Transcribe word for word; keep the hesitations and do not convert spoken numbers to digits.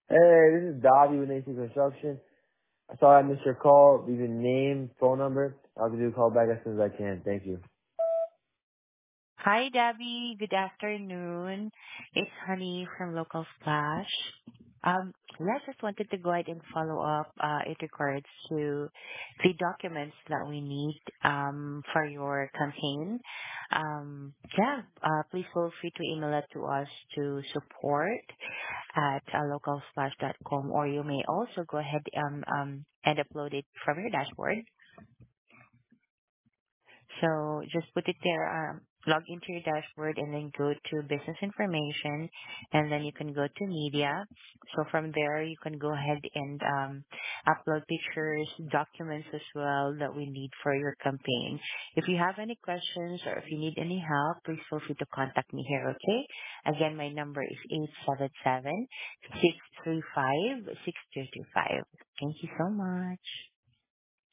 Hey, this is Dobby with Nation Construction. I saw I missed your call. Leave your name, phone number. I'll give you a call back as soon as I can. Thank you. Hi, Debbie. Good afternoon. It's Honey from Local Splash. Um, yeah, just wanted to go ahead and follow up uh, in regards to the documents that we need um, for your campaign. Um, yeah, uh, please feel free to email it to us to support at uh, localsplash dot com, or you may also go ahead um, um, and upload it from your dashboard. So just put it there, um, log into your dashboard and then go to business information, and then you can go to media. So from there, you can go ahead and um, upload pictures, documents as well that we need for your campaign. If you have any questions or if you need any help, please feel free to contact me here, okay? Again, my number is eight seven seven, six three five, six two two five. Thank you so much.